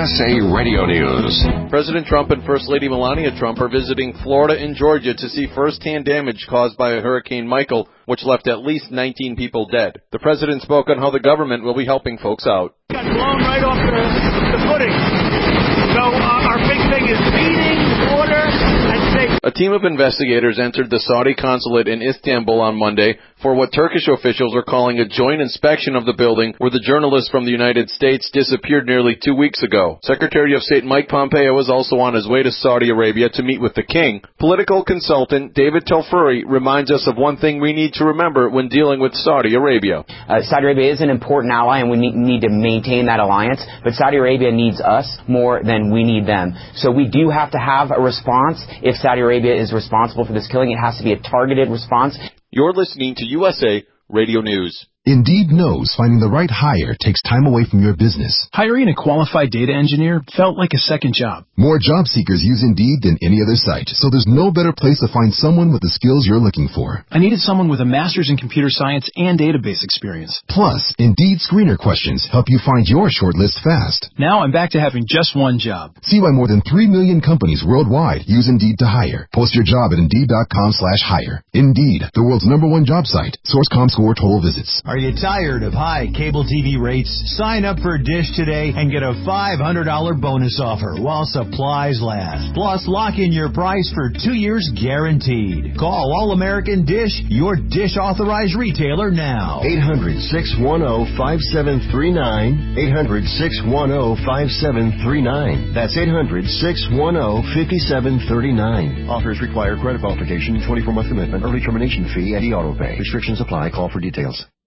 USA Radio News. President Trump and First Lady Melania Trump are visiting Florida and Georgia to see firsthand damage caused by Hurricane Michael, which left at least 19 people dead. The president spoke on how the government will be helping folks out. Got blown right off the footing. So our big thing is feeding, water, and safety. A team of investigators entered the Saudi consulate in Istanbul on Monday for what Turkish officials are calling a joint inspection of the building where the journalist from the United States disappeared nearly 2 weeks ago. Secretary of State Mike Pompeo is also on his way to Saudi Arabia to meet with the king. Political consultant David Telfuri reminds us of one thing we need to remember when dealing with Saudi Arabia. Saudi Arabia is an important ally, and we need to maintain that alliance, but Saudi Arabia needs us more than we need them. So we do have to have a response. If Saudi Arabia is responsible for this killing, it has to be a targeted response. You're listening to USA Radio News. Indeed knows finding the right hire takes time away from your business. Hiring a qualified data engineer felt like a second job. More job seekers use Indeed than any other site, so there's no better place to find someone with the skills you're looking for. I needed someone with a master's in computer science and database experience. Plus, Indeed screener questions help you find your shortlist fast. Now I'm back to having just one job. See why more than 3 million companies worldwide use Indeed to hire. Post your job at Indeed.com/hire. Indeed, the world's #1 job site. Source ComScore total visits. Are you tired of high cable TV rates? Sign up for Dish today and get a $500 bonus offer while supplies last. Plus, lock in your price for 2 years guaranteed. Call All American Dish, your Dish authorized retailer now. 800-610-5739. 800-610-5739. That's 800-610-5739. Offers require credit qualification, 24-month commitment, early termination fee, and e-auto pay. Restrictions apply. Call for details.